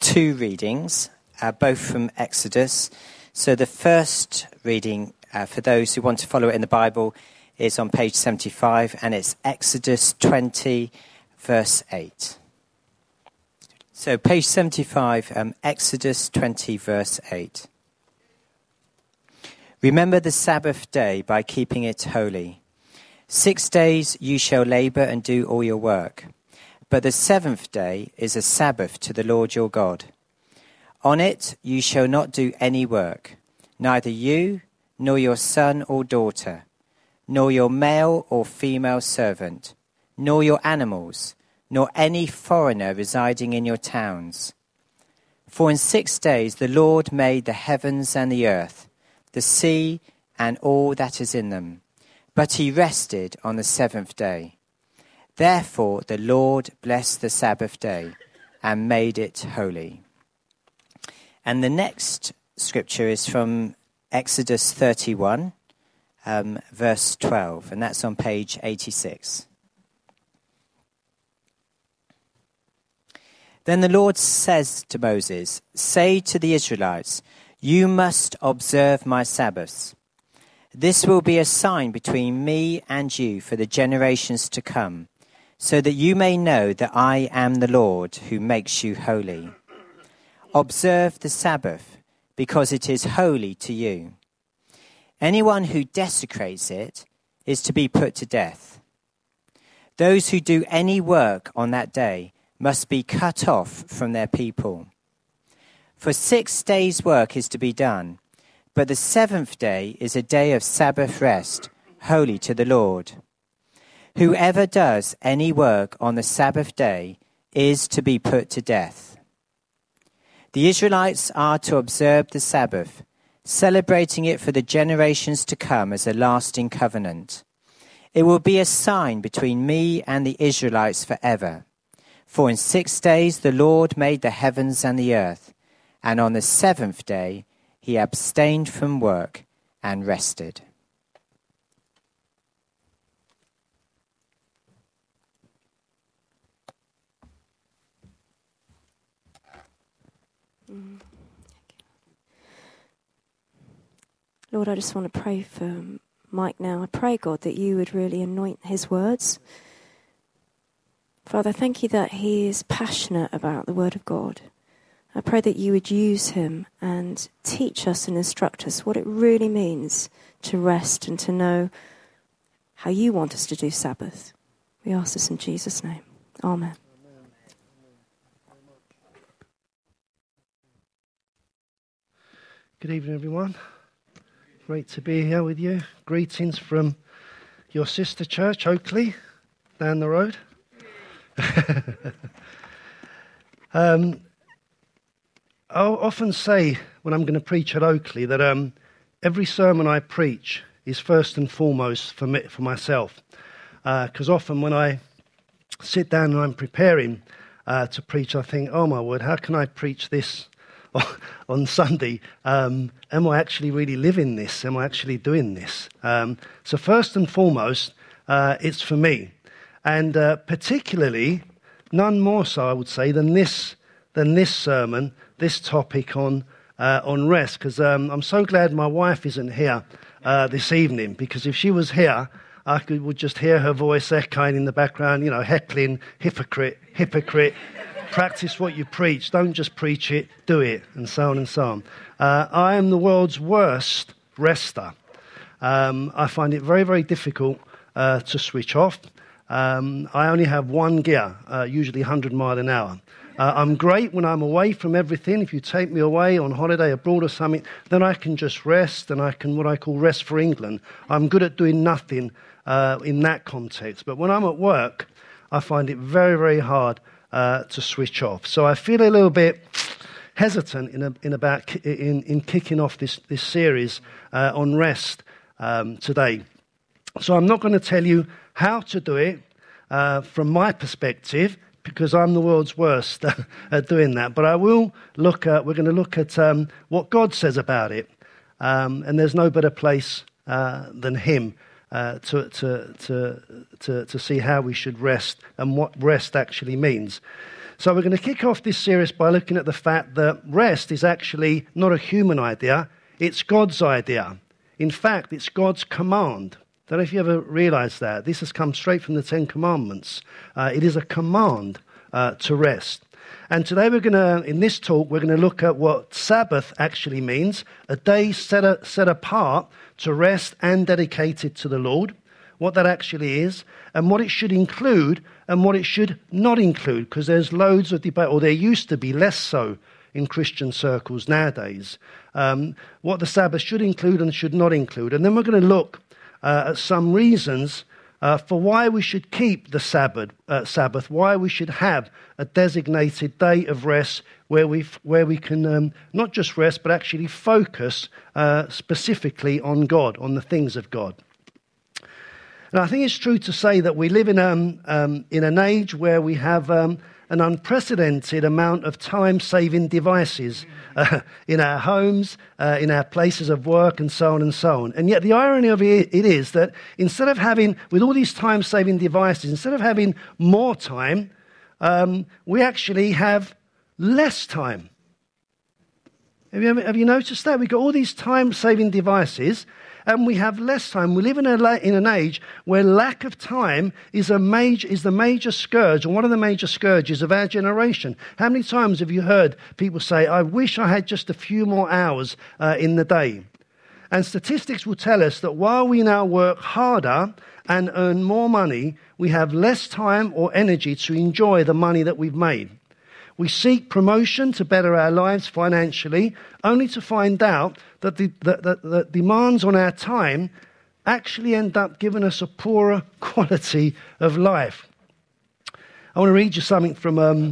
two readings, both from Exodus. So the first reading, for those who want to follow it in the Bible, is on page 75, and it's Exodus 20, verse 8. So page 75, Exodus 20, verse 8. Remember the Sabbath day by keeping it holy. 6 days you shall labor and do all your work. But the seventh day is a Sabbath to the Lord your God. On it you shall not do any work, neither you, nor your son or daughter, nor your male or female servant, nor your animals, nor any foreigner residing in your towns. For in 6 days the Lord made the heavens and the earth, the sea and all that is in them. But he rested on the seventh day. Therefore the Lord blessed the Sabbath day and made it holy. And the next scripture is from Exodus 31, verse 12, and that's on page 86. Then the Lord says to Moses, "Say to the Israelites, you must observe my Sabbaths. This will be a sign between me and you for the generations to come, so that you may know that I am the Lord who makes you holy. Observe the Sabbath, because it is holy to you. Anyone who desecrates it is to be put to death. Those who do any work on that day must be cut off from their people. For 6 days' work is to be done, but the seventh day is a day of Sabbath rest, holy to the Lord. Whoever does any work on the Sabbath day is to be put to death. The Israelites are to observe the Sabbath, celebrating it for the generations to come as a lasting covenant. It will be a sign between me and the Israelites forever. For in 6 days the Lord made the heavens and the earth, and on the seventh day he abstained from work and rested." Lord, I just want to pray for Mike now. I pray, God, that you would really anoint his words. Father, thank you that he is passionate about the word of God. I pray that you would use him and teach us and instruct us what it really means to rest and to know how you want us to do Sabbath. We ask this in Jesus' name. Amen. Good evening, everyone. Great to be here with you. Greetings from your sister church, Oakley, down the road. I'll often say when I'm going to preach at Oakley that every sermon I preach is first and foremost for myself. Because often when I sit down and I'm preparing to preach, I think, oh my word, how can I preach this on Sunday? Am I actually really living this? Am I actually doing this? So first and foremost, it's for me. And particularly, none more so, I would say, than this sermon, this topic on rest. Because I'm so glad my wife isn't here this evening, because if she was here, I would just hear her voice echoing in the background, heckling, hypocrite, practice what you preach, don't just preach it, do it, and so on and so on. I am the world's worst rester. I find it very, very difficult to switch off. I only have one gear, usually 100 miles an hour. I'm great when I'm away from everything. If you take me away on holiday abroad or something, then I can just rest, and I can what I call rest for England. I'm good at doing nothing in that context. But when I'm at work, I find it very, very hard to switch off. So I feel a little bit hesitant in kicking off this series on rest today. So I'm not going to tell you how to do it from my perspective, because I'm the world's worst at doing that. But we're going to look at what God says about it. And there's no better place than Him to see how we should rest and what rest actually means. So we're going to kick off this series by looking at the fact that rest is actually not a human idea, it's God's idea. In fact, it's God's command. I don't know if you ever realised that. This has come straight from the Ten Commandments. It is a command to rest. And today in this talk, we're going to look at what Sabbath actually means, a day set apart to rest and dedicated to the Lord, what that actually is, and what it should include and what it should not include, because there's loads of debate, or there used to be, less so in Christian circles nowadays, what the Sabbath should include and should not include. And then we're going to look at some reasons for why we should keep the Sabbath, why we should have a designated day of rest where we can not just rest, but actually focus specifically on God, on the things of God. And I think it's true to say that we live in an age where we have an unprecedented amount of time-saving devices in our homes, in our places of work, and so on and so on. And yet the irony of it is that instead of having, with all these time-saving devices, instead of having more time, we actually have less time. Have you noticed that? We've got all these time-saving devices, and we have less time. We live in an age where lack of time is the major scourge, or one of the major scourges of our generation. How many times have you heard people say, I wish I had just a few more hours in the day? And statistics will tell us that while we now work harder and earn more money, we have less time or energy to enjoy the money that we've made. We seek promotion to better our lives financially, only to find out that the demands on our time actually end up giving us a poorer quality of life. I want to read you something from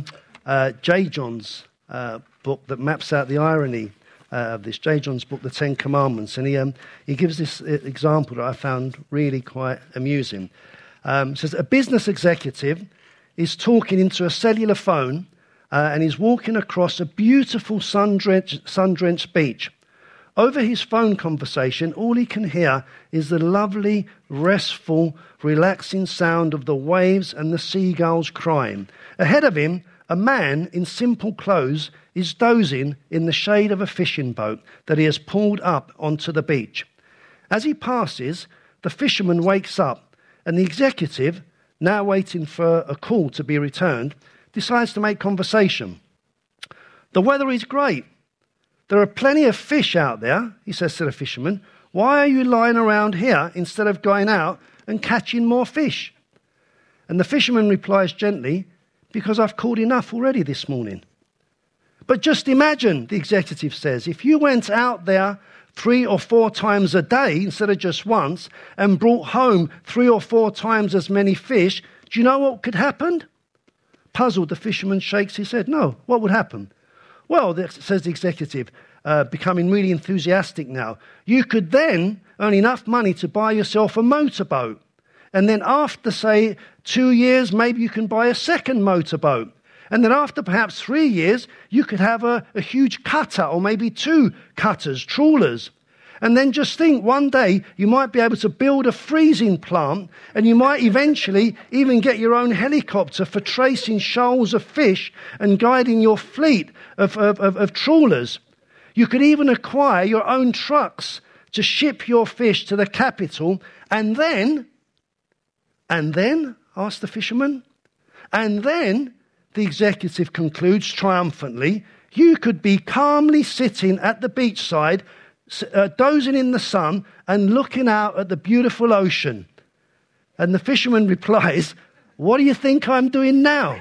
J. John's book that maps out the irony of this. J. John's book, The Ten Commandments, and he gives this example that I found really quite amusing. It says, a business executive is talking into a cellular phone and he's walking across a beautiful sun-drenched beach. Over his phone conversation, all he can hear is the lovely, restful, relaxing sound of the waves and the seagulls crying. Ahead of him, a man in simple clothes is dozing in the shade of a fishing boat that he has pulled up onto the beach. As he passes, the fisherman wakes up, and the executive, now waiting for a call to be returned, decides to make conversation. The weather is great. There are plenty of fish out there, he says to the fisherman. Why are you lying around here instead of going out and catching more fish? And the fisherman replies gently, because I've caught enough already this morning. But just imagine, the executive says, if you went out there 3 or 4 times a day instead of just once and brought home 3 or 4 times as many fish, do you know what could happen? Puzzled, the fisherman shakes his head. No, what would happen? Well, says the executive, becoming really enthusiastic now, you could then earn enough money to buy yourself a motorboat. And then after, say, 2 years, maybe you can buy a second motorboat. And then after perhaps 3 years, you could have a huge cutter, or maybe 2 cutters, trawlers. And then just think, one day you might be able to build a freezing plant, and you might eventually even get your own helicopter for tracing shoals of fish and guiding your fleet of trawlers. You could even acquire your own trucks to ship your fish to the capital. And then, asked the fisherman, and then, the executive concludes triumphantly, you could be calmly sitting at the beachside, dozing in the sun and looking out at the beautiful ocean. And the fisherman replies, what do you think I'm doing now?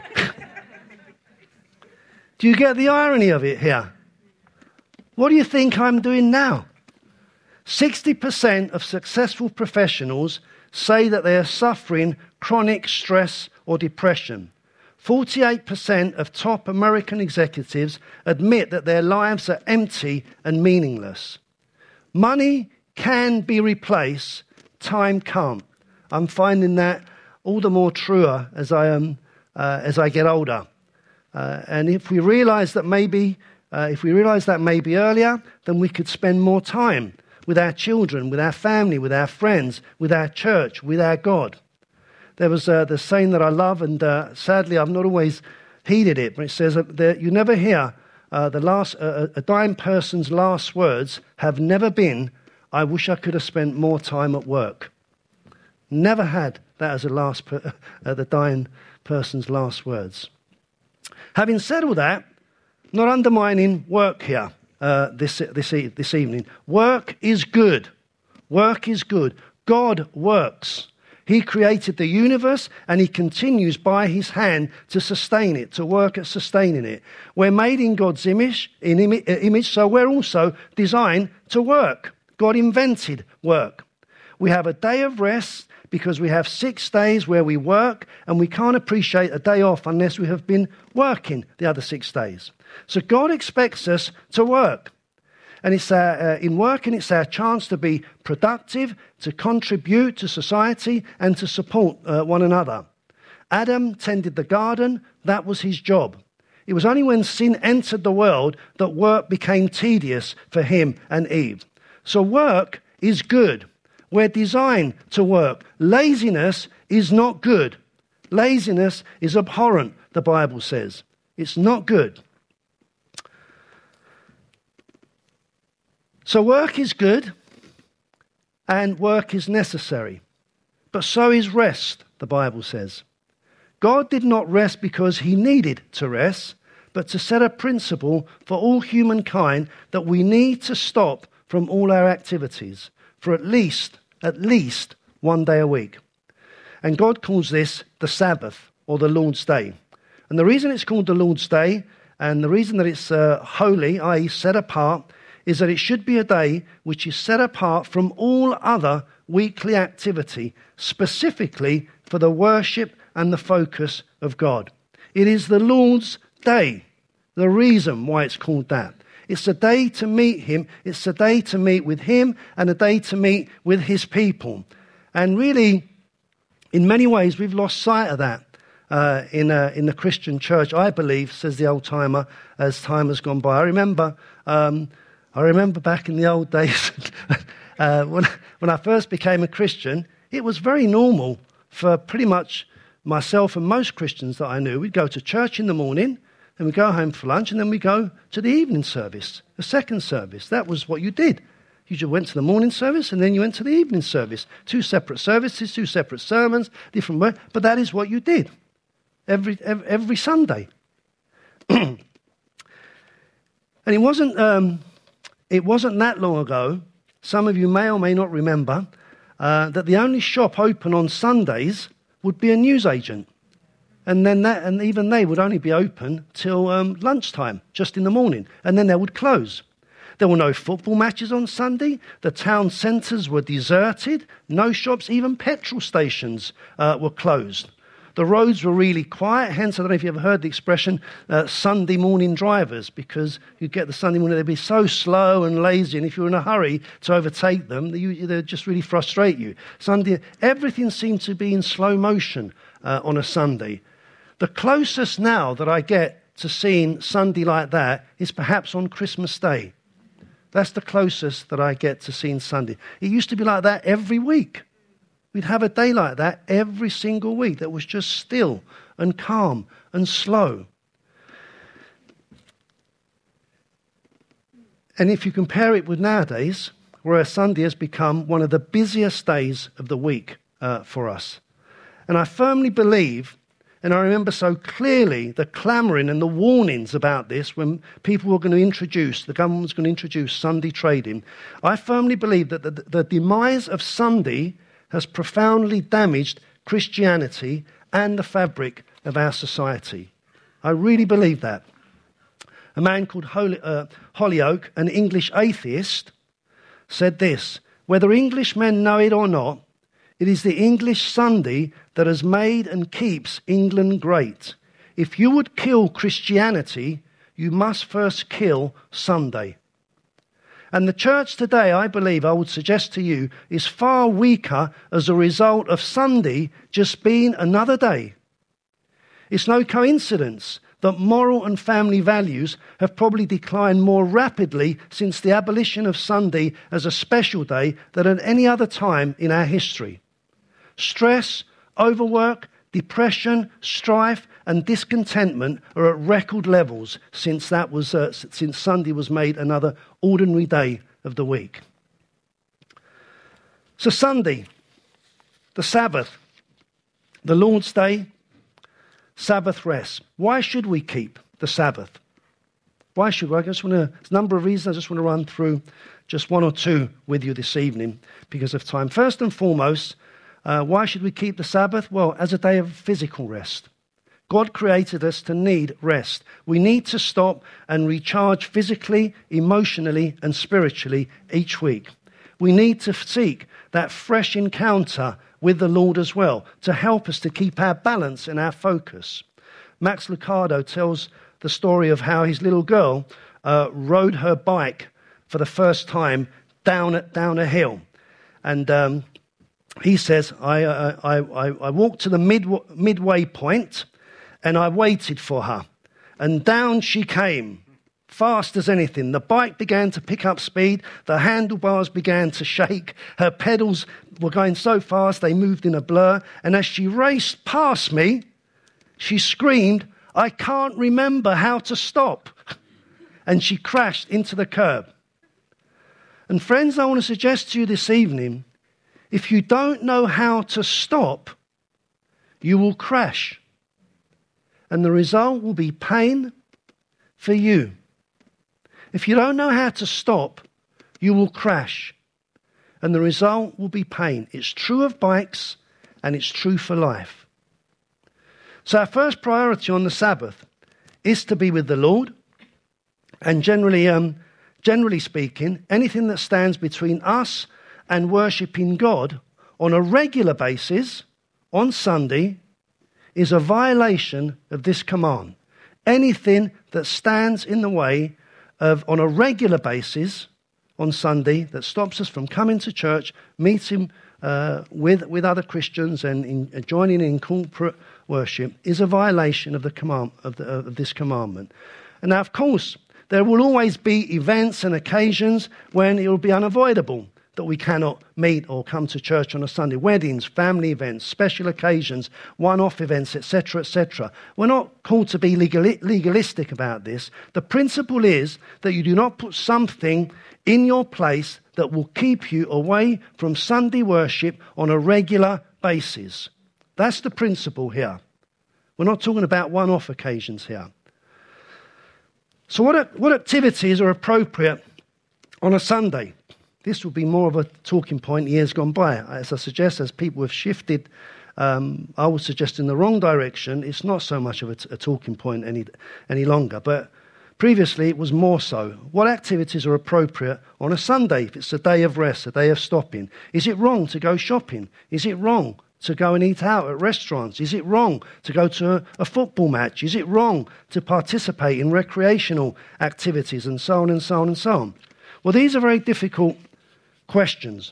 Do you get the irony of it here? What do you think I'm doing now? 60% of successful professionals say that they are suffering chronic stress or depression. 48% of top American executives admit that their lives are empty and meaningless. Money can be replaced, time can't. I'm finding that all the more truer as I get older. And if we realise that maybe earlier, then we could spend more time with our children, with our family, with our friends, with our church, with our God. There was the saying that I love, and sadly I've not always heeded it. But it says that you never hear a dying person's last words have never been, "I wish I could have spent more time at work." Never had that as the dying person's last words. Having said all that, not undermining work here this evening. Work is good. Work is good. God works. He created the universe and he continues by his hand to sustain it, to work at sustaining it. We're made in God's image, so we're also designed to work. God invented work. We have a day of rest because we have 6 days where we work, and we can't appreciate a day off unless we have been working the other 6 days. So God expects us to work. And in working, it's our chance to be productive, to contribute to society, and to support one another. Adam tended the garden. That was his job. It was only when sin entered the world that work became tedious for him and Eve. So work is good. We're designed to work. Laziness is not good. Laziness is abhorrent, the Bible says. It's not good. So work is good and work is necessary. But so is rest, the Bible says. God did not rest because he needed to rest, but to set a principle for all humankind that we need to stop from all our activities for at least 1 day a week. And God calls this the Sabbath, or the Lord's Day. And the reason it's called the Lord's Day, and the reason that it's holy, i.e. set apart, is that it should be a day which is set apart from all other weekly activity, specifically for the worship and the focus of God. It is the Lord's Day, the reason why it's called that. It's a day to meet him, it's a day to meet with him, and a day to meet with his people. And really, in many ways, we've lost sight of that in the Christian church, I believe, says the old-timer, as time has gone by. I remember back in the old days, when I first became a Christian, it was very normal for pretty much myself and most Christians that I knew. We'd go to church in the morning, then we'd go home for lunch, and then we'd go to the evening service, the second service. That was what you did. You just went to the morning service, and then you went to the evening service. 2 separate services, 2 separate sermons, different work, but that is what you did every Sunday. And it wasn't that long ago, some of you may or may not remember, that the only shop open on Sundays would be a newsagent. And even they would only be open till lunchtime, just in the morning. And then they would close. There were no football matches on Sunday. The town centres were deserted. No shops, even petrol stations were closed. The roads were really quiet, hence I don't know if you ever heard the expression Sunday morning drivers, because you get the Sunday morning, they'd be so slow and lazy, and if you're in a hurry to overtake them, they'd just really frustrate you. Sunday, everything seemed to be in slow motion on a Sunday. The closest now that I get to seeing Sunday like that is perhaps on Christmas Day. That's the closest that I get to seeing Sunday. It used to be like that every week. We'd have a day like that every single week that was just still and calm and slow. And if you compare it with nowadays, where Sunday has become one of the busiest days of the week for us. And I firmly believe, and I remember so clearly the clamouring and the warnings about this when people were going to the government was going to introduce Sunday trading. I firmly believe that the demise of Sunday has profoundly damaged Christianity and the fabric of our society. I really believe that. A man called Holyoake, an English atheist, said this: "Whether Englishmen know it or not, it is the English Sunday that has made and keeps England great. If you would kill Christianity, you must first kill Sunday." And the church today, I believe, I would suggest to you, is far weaker as a result of Sunday just being another day. It's no coincidence that moral and family values have probably declined more rapidly since the abolition of Sunday as a special day than at any other time in our history. Stress, overwork, depression, strife, and discontentment are at record levels since Sunday was made another ordinary day of the week. So Sunday, the Sabbath, the Lord's Day, Sabbath rest. Why should we keep the Sabbath? Why should we? There's a number of reasons. I just want to run through just one or two with you this evening because of time. First and foremost, why should we keep the Sabbath? Well, as a day of physical rest. God created us to need rest. We need to stop and recharge physically, emotionally, and spiritually each week. We need to seek that fresh encounter with the Lord as well to help us to keep our balance and our focus. Max Lucado tells the story of how his little girl rode her bike for the first time down a hill. And he says, I walked to the midway point and I waited for her. And down she came, fast as anything. The bike began to pick up speed. The handlebars began to shake. Her pedals were going so fast they moved in a blur. And as she raced past me, she screamed, "I can't remember how to stop." And she crashed into the curb. And friends, I want to suggest to you this evening, if you don't know how to stop, you will crash. And the result will be pain for you. If you don't know how to stop, you will crash. And the result will be pain. It's true of bikes and it's true for life. So our first priority on the Sabbath is to be with the Lord. And generally speaking, anything that stands between us and worshipping God on a regular basis on Sunday is a violation of this command. Anything that stands in the way of, on a regular basis on Sunday, that stops us from coming to church, meeting with other Christians and joining in corporate worship is a violation of the command of this commandment. And now, of course, there will always be events and occasions when it will be unavoidable that we cannot meet or come to church on a Sunday. Weddings, family events, special occasions, one-off events, etc., etc. We're not called to be legalistic about this. The principle is that you do not put something in your place that will keep you away from Sunday worship on a regular basis. That's the principle here. We're not talking about one-off occasions here. So what activities are appropriate on a Sunday? This will be more of a talking point years gone by. As I suggest, as people have shifted, I would suggest in the wrong direction, it's not so much of a talking point any longer. But previously it was more so. What activities are appropriate on a Sunday if it's a day of rest, a day of stopping? Is it wrong to go shopping? Is it wrong to go and eat out at restaurants? Is it wrong to go to a football match? Is it wrong to participate in recreational activities and so on and so on and so on? Well, these are very difficult questions.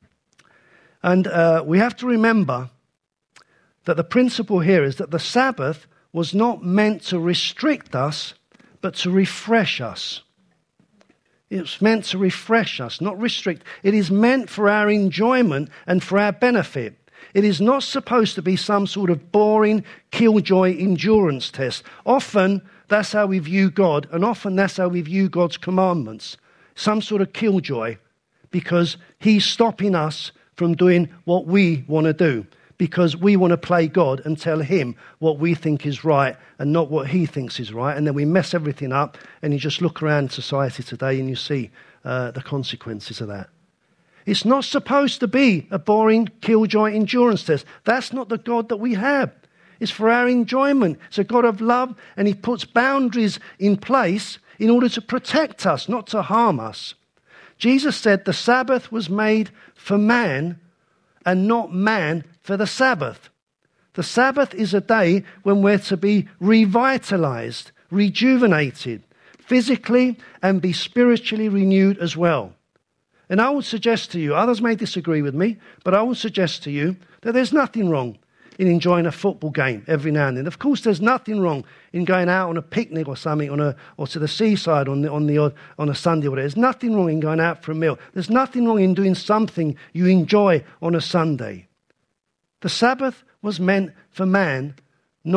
And we have to remember that the principle here is that the Sabbath was not meant to restrict us, but to refresh us. It's meant to refresh us, not restrict. It is meant for our enjoyment and for our benefit. It is not supposed to be some sort of boring, killjoy endurance test. Often, that's how we view God, and often that's how we view God's commandments. Some sort of killjoy, because he's stopping us from doing what we want to do, because we want to play God and tell him what we think is right and not what he thinks is right, and then we mess everything up, and you just look around society today and you see the consequences of that. It's not supposed to be a boring killjoy endurance test. That's not the God that we have. It's for our enjoyment. It's a God of love, and he puts boundaries in place in order to protect us, not to harm us. Jesus said the Sabbath was made for man and not man for the Sabbath. The Sabbath is a day when we're to be revitalized, rejuvenated, physically and be spiritually renewed as well. And I would suggest to you, others may disagree with me, but I would suggest to you that there's nothing wrong in enjoying a football game every now and then. Of course, there's nothing wrong in going out on a picnic or something, or to the seaside on a Sunday or whatever. There's nothing wrong in going out for a meal. There's nothing wrong in doing something you enjoy on a Sunday. The Sabbath was meant for man, not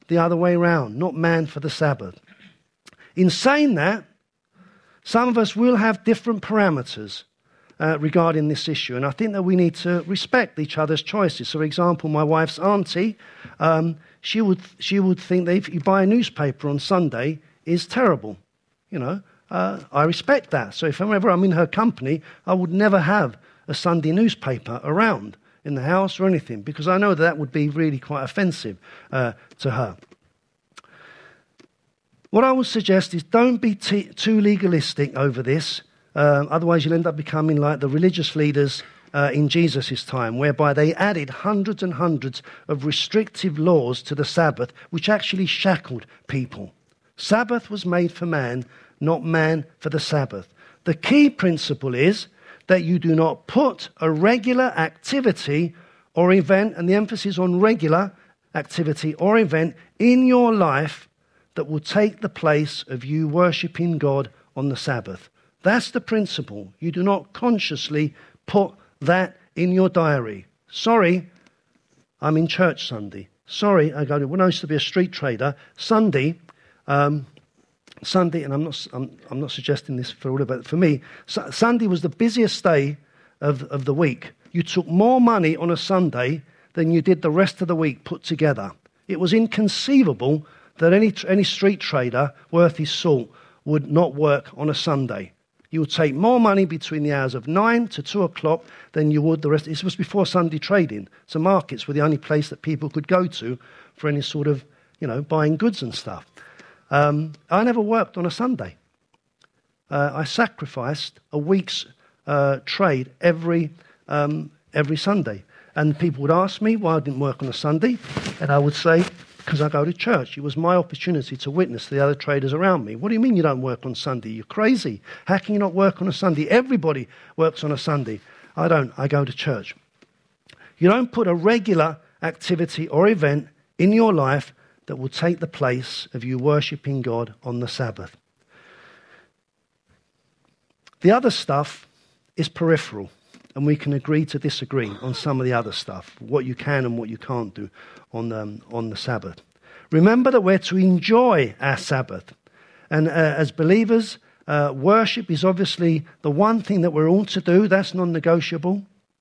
the other way round, not man for the Sabbath. In saying that, some of us will have different parameters regarding this issue, and I think that we need to respect each other's choices. So, for example, my wife's auntie, she would think that if you buy a newspaper on Sunday is terrible. You know, I respect that. So if ever I'm in her company, I would never have a Sunday newspaper around in the house or anything, because I know that would be really quite offensive to her. What I would suggest is don't be too legalistic over this. Otherwise, you'll end up becoming like the religious leaders in Jesus' time, whereby they added hundreds and hundreds of restrictive laws to the Sabbath, which actually shackled people. Sabbath was made for man, not man for the Sabbath. The key principle is that you do not put a regular activity or event, and the emphasis on regular activity or event, in your life that will take the place of you worshipping God on the Sabbath. That's the principle. You do not consciously put that in your diary. Sorry, I'm in church Sunday. Sorry, when I used to be a street trader, Sunday, and I'm not suggesting this for all of it, for me, Sunday was the busiest day of the week. You took more money on a Sunday than you did the rest of the week put together. It was inconceivable that any street trader worth his salt would not work on a Sunday. You would take more money between the hours of 9 to 2 o'clock than you would the rest. This was before Sunday trading. So markets were the only place that people could go to for any sort of, buying goods and stuff. I never worked on a Sunday. I sacrificed a week's trade every Sunday. And people would ask me why I didn't work on a Sunday. And I would say, because I go to church. It was my opportunity to witness to the other traders around me. What do you mean you don't work on Sunday? You're crazy. How can you not work on a Sunday? Everybody works on a Sunday. I don't. I go to church. You don't put a regular activity or event in your life that will take the place of you worshipping God on the Sabbath. The other stuff is peripheral, and we can agree to disagree on some of the other stuff, what you can and what you can't do on the Sabbath. Remember that we're to enjoy our Sabbath. And as believers, worship is obviously the one thing that we're all to do. That's non-negotiable.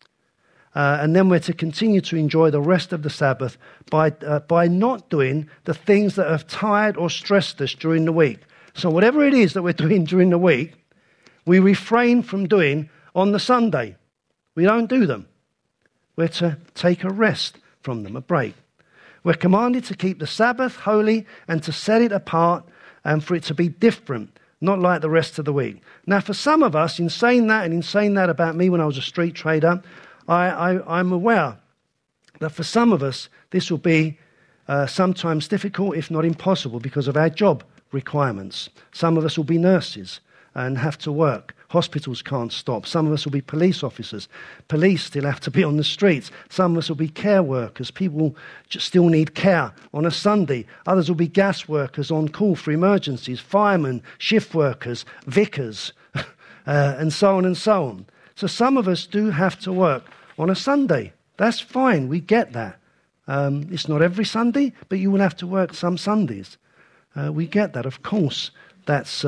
And then we're to continue to enjoy the rest of the Sabbath by not doing the things that have tired or stressed us during the week. So whatever it is that we're doing during the week, we refrain from doing on the Sunday. We don't do them. We're to take a rest from them, a break. We're commanded to keep the Sabbath holy and to set it apart and for it to be different, not like the rest of the week. Now, for some of us, in saying that about me when I was a street trader, I'm aware that for some of us, this will be sometimes difficult, if not impossible, because of our job requirements. Some of us will be nurses and have to work. Hospitals can't stop. Some of us will be police officers. Police still have to be on the streets. Some of us will be care workers. People still need care on a Sunday. Others will be gas workers on call for emergencies, firemen, shift workers, vicars, and so on and so on. So some of us do have to work on a Sunday. That's fine. We get that. It's not every Sunday, but you will have to work some Sundays. We get that. Of course, that's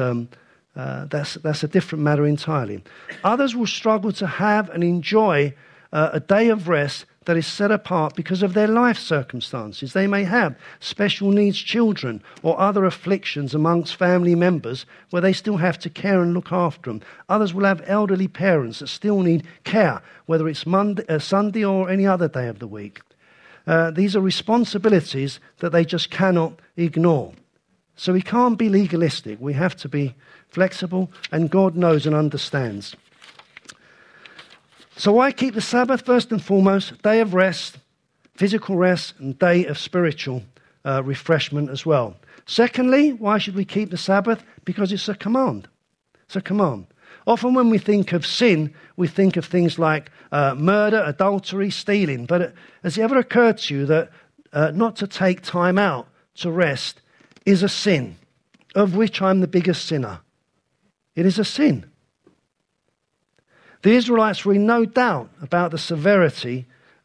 a different matter entirely. Others will struggle to have and enjoy a day of rest that is set apart because of their life circumstances. They may have special needs children or other afflictions amongst family members where they still have to care and look after them. Others will have elderly parents that still need care, whether it's Sunday or any other day of the week. These are responsibilities that they just cannot ignore. So we can't be legalistic. We have to be flexible, and God knows and understands. So why keep the Sabbath? First and foremost, day of rest, physical rest, and day of spiritual refreshment as well. Secondly, why should we keep the Sabbath? Because it's a command. It's a command. Often when we think of sin, we think of things like murder, adultery, stealing. But has it ever occurred to you that not to take time out to rest is a sin, of which I'm the biggest sinner? It is a sin. The Israelites were in no doubt about the severity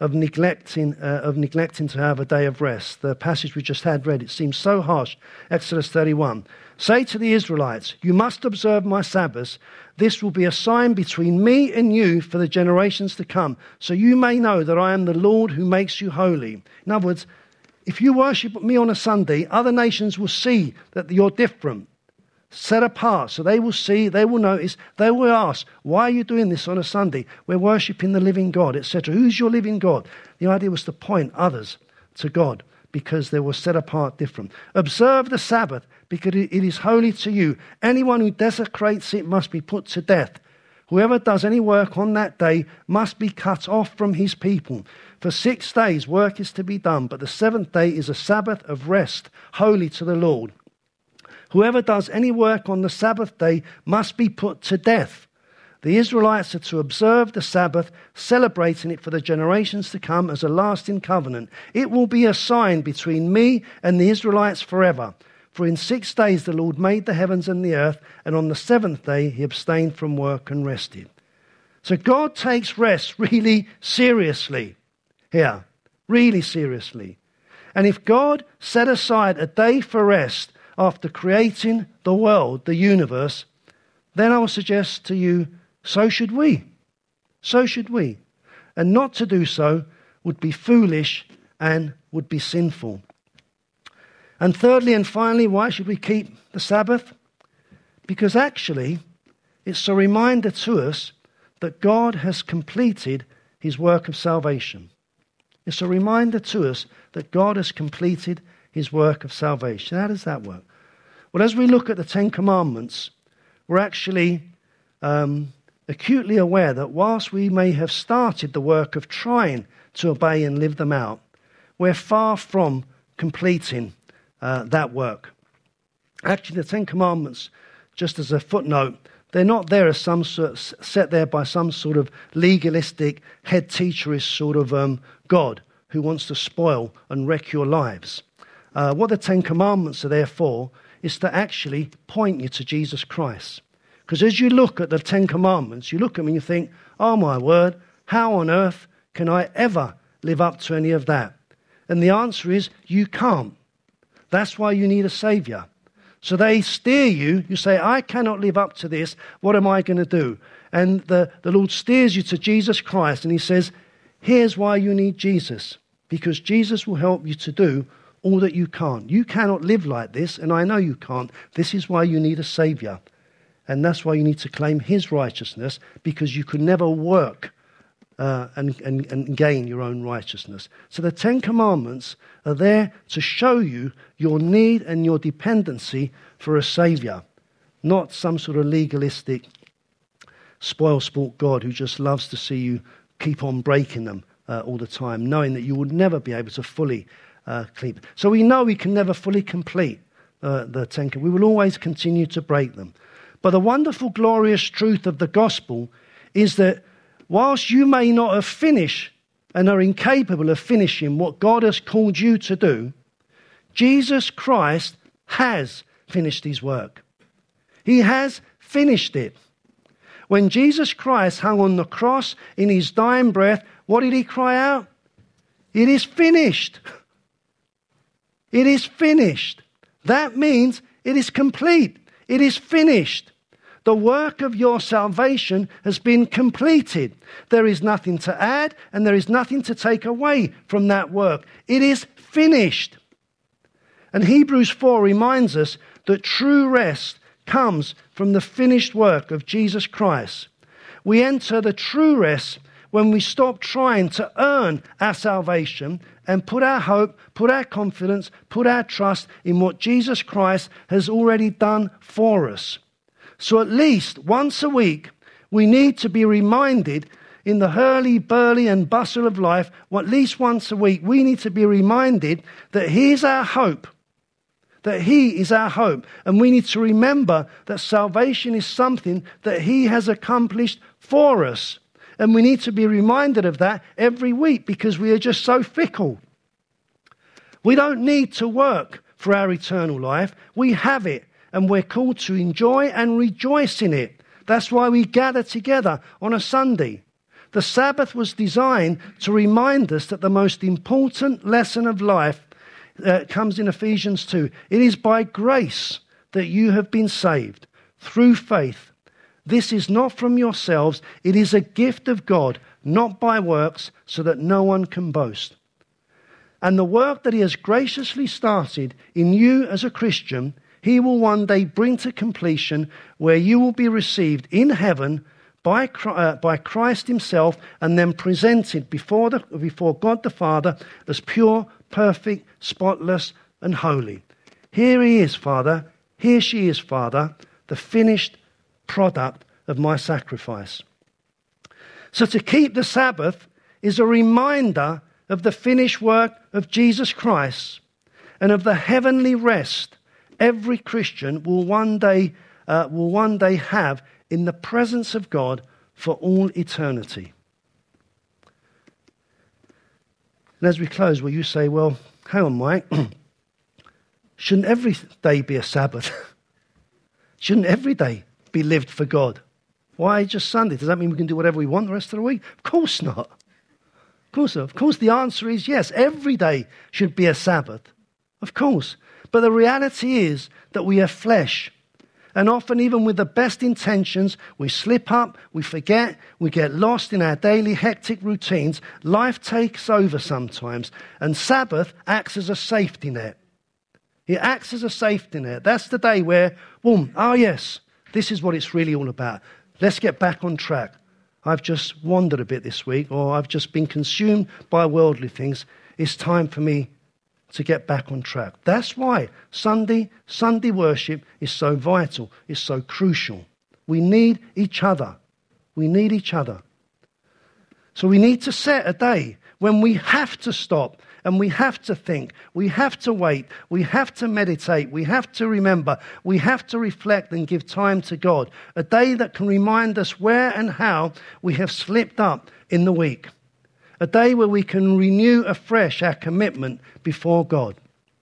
of neglecting to have a day of rest. The passage we just had read, it seems so harsh. Exodus 31. Say to the Israelites, you must observe my Sabbaths. This will be a sign between me and you for the generations to come, so you may know that I am the Lord who makes you holy. In other words, if you worship me on a Sunday, other nations will see that you're different, set apart. So they will see, they will notice, they will ask, why are you doing this on a Sunday? We're worshipping the living God, etc. Who's your living God? The idea was to point others to God because they were set apart different. Observe the Sabbath because it is holy to you. Anyone who desecrates it must be put to death. Whoever does any work on that day must be cut off from his people. For 6 days work is to be done, but the 7th day is a Sabbath of rest, holy to the Lord. Whoever does any work on the Sabbath day must be put to death. The Israelites are to observe the Sabbath, celebrating it for the generations to come as a lasting covenant. It will be a sign between me and the Israelites forever. For in 6 days the Lord made the heavens and the earth, and on the 7th day he abstained from work and rested. So God takes rest really seriously here, really seriously. And if God set aside a day for rest after creating the world, the universe, then I will suggest to you, so should we. So should we. And not to do so would be foolish and would be sinful. And thirdly and finally, why should we keep the Sabbath? Because actually, it's a reminder to us that God has completed his work of salvation. It's a reminder to us that God has completed his work of salvation. How does that work? Well, as we look at the Ten Commandments, we're actually acutely aware that whilst we may have started the work of trying to obey and live them out, we're far from completing that work. Actually, the Ten Commandments, just as a footnote, they're not there as some sort set there by some sort of legalistic, head teacherish sort of God who wants to spoil and wreck your lives. What the Ten Commandments are there for is to actually point you to Jesus Christ. Because as you look at the Ten Commandments, you look at them and you think, oh my word, how on earth can I ever live up to any of that? And the answer is, you can't. That's why you need a saviour. So they steer you. You say, I cannot live up to this. What am I going to do? And the Lord steers you to Jesus Christ. And he says, here's why you need Jesus. Because Jesus will help you to do all that you can't. You cannot live like this. And I know you can't. This is why you need a saviour. And that's why you need to claim his righteousness. Because you could never work and gain your own righteousness. So the Ten Commandments are there to show you your need and your dependency for a saviour, not some sort of legalistic spoil-sport God who just loves to see you keep on breaking them all the time, knowing that you would never be able to fully keep. So we know we can never fully complete the Ten Commandments. We will always continue to break them. But the wonderful, glorious truth of the gospel is that whilst you may not have finished and are incapable of finishing what God has called you to do, Jesus Christ has finished his work. He has finished it. When Jesus Christ hung on the cross in his dying breath, what did he cry out? It is finished. It is finished. That means it is complete. It is finished. The work of your salvation has been completed. There is nothing to add and there is nothing to take away from that work. It is finished. And Hebrews 4 reminds us that true rest comes from the finished work of Jesus Christ. We enter the true rest when we stop trying to earn our salvation and put our hope, put our confidence, put our trust in what Jesus Christ has already done for us. So at least once a week, we need to be reminded in the hurly-burly and bustle of life, at least once a week, we need to be reminded that he's our hope, that he is our hope. And we need to remember that salvation is something that he has accomplished for us. And we need to be reminded of that every week because we are just so fickle. We don't need to work for our eternal life. We have it. And we're called to enjoy and rejoice in it. That's why we gather together on a Sunday. The Sabbath was designed to remind us that the most important lesson of life comes in Ephesians 2. It is by grace that you have been saved through faith. This is not from yourselves. It is a gift of God, not by works, so that no one can boast. And the work that he has graciously started in you as a Christian, he will one day bring to completion, where you will be received in heaven by Christ himself, and then presented before God the Father as pure, perfect, spotless, and holy. Here he is, Father. Here she is, Father, the finished product of my sacrifice. So to keep the Sabbath is a reminder of the finished work of Jesus Christ and of the heavenly rest every Christian will one day have in the presence of God for all eternity. And as we close, will you say, well, hang on, Mike, shouldn't every day be a Sabbath? Shouldn't every day be lived for God? Why just Sunday? Does that mean we can do whatever we want the rest of the week? Of course not. Of course not. Of course the answer is yes, every day should be a Sabbath. Of course. But the reality is that we are flesh. And often, even with the best intentions, we slip up, we forget, we get lost in our daily hectic routines. Life takes over sometimes. And Sabbath acts as a safety net. It acts as a safety net. That's the day where, boom, oh yes, this is what it's really all about. Let's get back on track. I've just wandered a bit this week, or I've just been consumed by worldly things. It's time for me to get back on track. That's why Sunday worship is so vital, is so crucial. We need each other. We need each other. So we need to set a day when we have to stop and we have to think, we have to wait, we have to meditate, we have to remember, we have to reflect and give time to God. A day that can remind us where and how we have slipped up in the week. A day where we can renew afresh our commitment before God.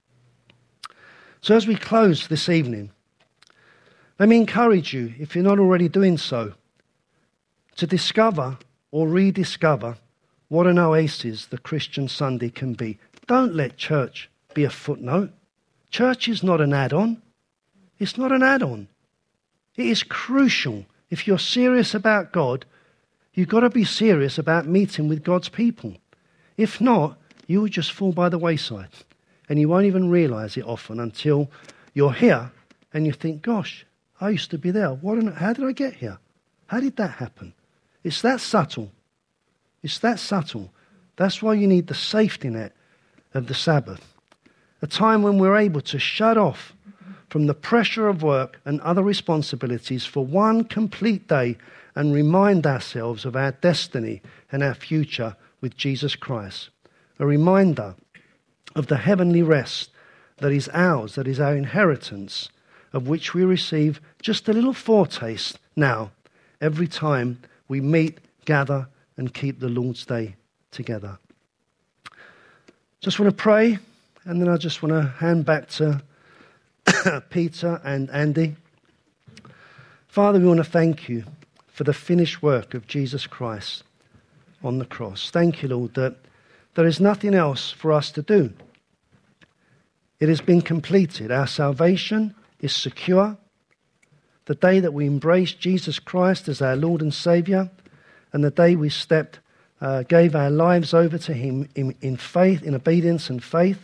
So as we close this evening, let me encourage you, if you're not already doing so, to discover or rediscover what an oasis the Christian Sunday can be. Don't let church be a footnote. Church is not an add-on. It's not an add-on. It is crucial. If you're serious about God, you've got to be serious about meeting with God's people. If not, you will just fall by the wayside. And you won't even realize it often until you're here and you think, gosh, I used to be there. How did I get here? How did that happen? It's that subtle. It's that subtle. That's why you need the safety net of the Sabbath. A time when we're able to shut off from the pressure of work and other responsibilities for one complete day and remind ourselves of our destiny and our future with Jesus Christ. A reminder of the heavenly rest that is ours, that is our inheritance, of which we receive just a little foretaste now every time we meet, gather, and keep the Lord's Day together. Just want to pray, and then I just want to hand back to Peter and Andy. Father, we want to thank you for the finished work of Jesus Christ on the cross. Thank you, Lord, that there is nothing else for us to do. It has been completed. Our salvation is secure. The day that we embraced Jesus Christ as our Lord and Saviour, and the day we gave our lives over to him in faith, in obedience and faith,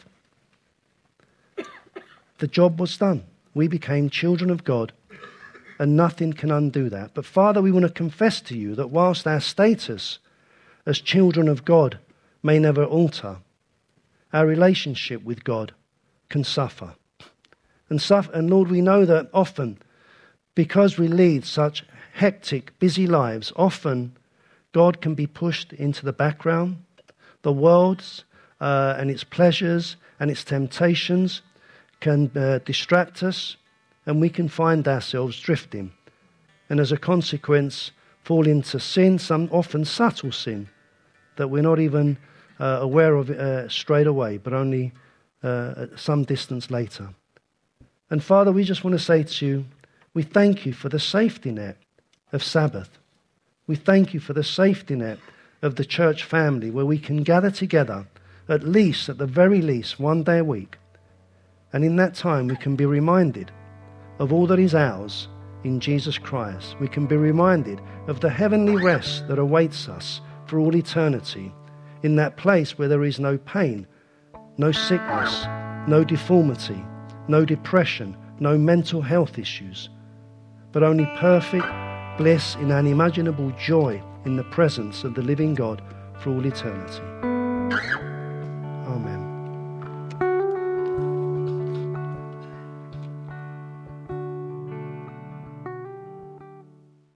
the job was done. We became children of God, and nothing can undo that. But Father, we want to confess to you that whilst our status as children of God may never alter, our relationship with God can suffer. And Lord, we know that often, because we lead such hectic, busy lives, often God can be pushed into the background. The world's and its pleasures and its temptations can distract us, and we can find ourselves drifting. And as a consequence, fall into sin, some often subtle sin, that we're not even aware of straight away, but only some distance later. And Father, we just want to say to you, we thank you for the safety net of Sabbath. We thank you for the safety net of the church family where we can gather together at the very least, one day a week. And in that time we can be reminded of all that is ours in Jesus Christ. We can be reminded of the heavenly rest that awaits us for all eternity, in that place where there is no pain, no sickness, no deformity, no depression, no mental health issues, but only perfect bliss in unimaginable joy in the presence of the living God for all eternity. Amen.